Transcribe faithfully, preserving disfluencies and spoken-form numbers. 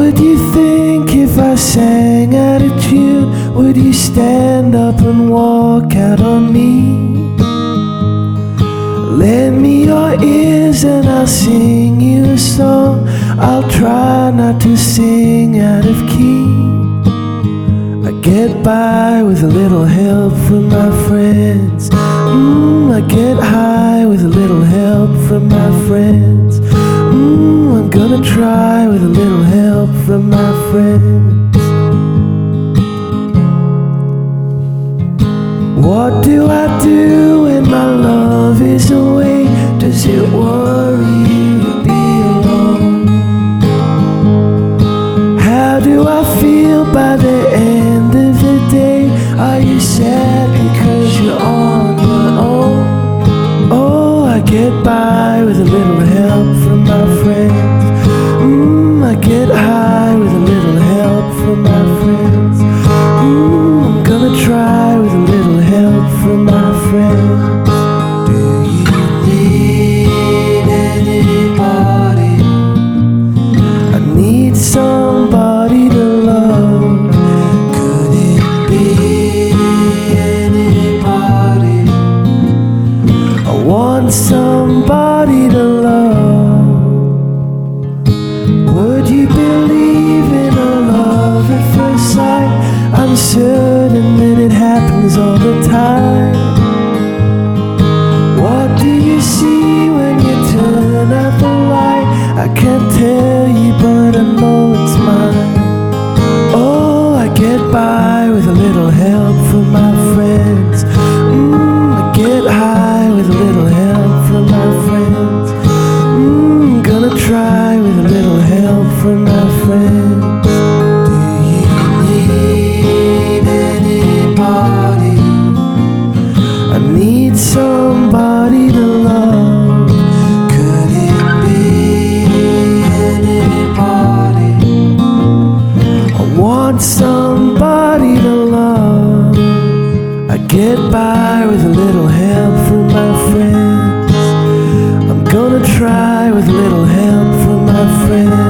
Would you think if I sang out of tune, would you stand up and walk out on me? Lend me your ears and I'll sing you a song. I'll try not to sing out of key. I get by with a little help from my friends. Mm, I get high with a little help from my friends. Mm, I'm gonna try with a little help from my friends. What do I do when my love is away? Does it worry you to be alone? How do I feel by the end of the day? Are you sad because you're on your own? Oh, I get by with a little help from my friends. Mm, I get high with a little help from my friends. Mm, I'm gonna try with a little help from my friends. Do you need anybody? I need somebody to love. Could it be anybody? I want somebody to love. Would you believe in a love at first sight? I'm certain that it happens all the time. What do you see when you turn out the light? I can't tell you, but I know it's mine. Oh, I get by with a little help from my friends. Mm, I get high with a little help from my friends. Mm, gonna try with a little help from my friends. Do you need anybody? I need somebody to love. Could it be anybody? I want somebody to love. I get by with a little help from my friends. I'm gonna try with a little help from my friends.